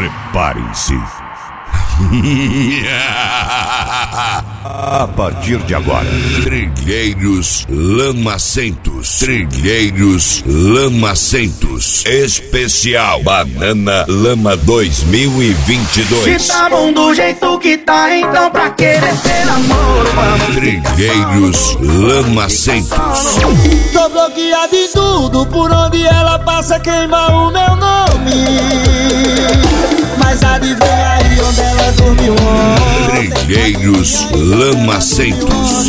Preparem-se. A partir de agora, Trilheiros Lamacentos. Trilheiros Lamacentos. Especial Banana Lama 2022. Se tá bom do jeito que tá, então pra querer ter namoro, vamos. Trilheiros Lamacentos. Tô bloqueado em tudo, por onde ela passa queima o meu nome. Mas adivinha aí onde ela dormiu ontem? Trilheiros Lamacentos.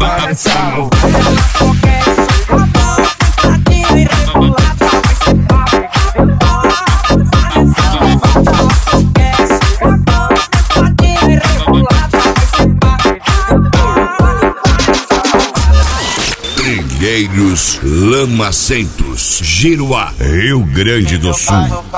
Trilheiros Lamacentos, Giruá, Rio Grande do Sul.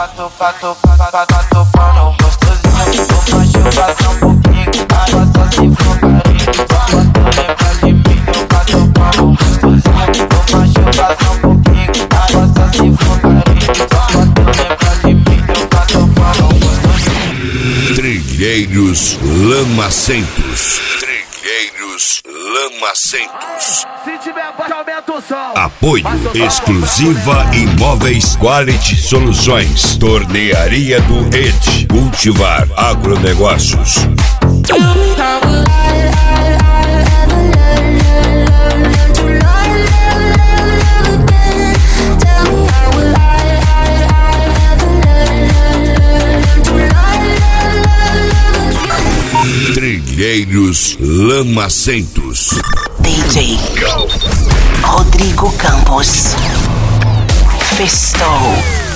Trilheiros Lamacentos. Trilheiros Lamacentos. Se tiver baixo, aumenta o som. Apoio Exclusiva Imóveis Quality Soluções. Tornearia do ET. Cultivar Agronegócios. Trilheiros Lamacentos. DJ Rodrigo Campos. Festou.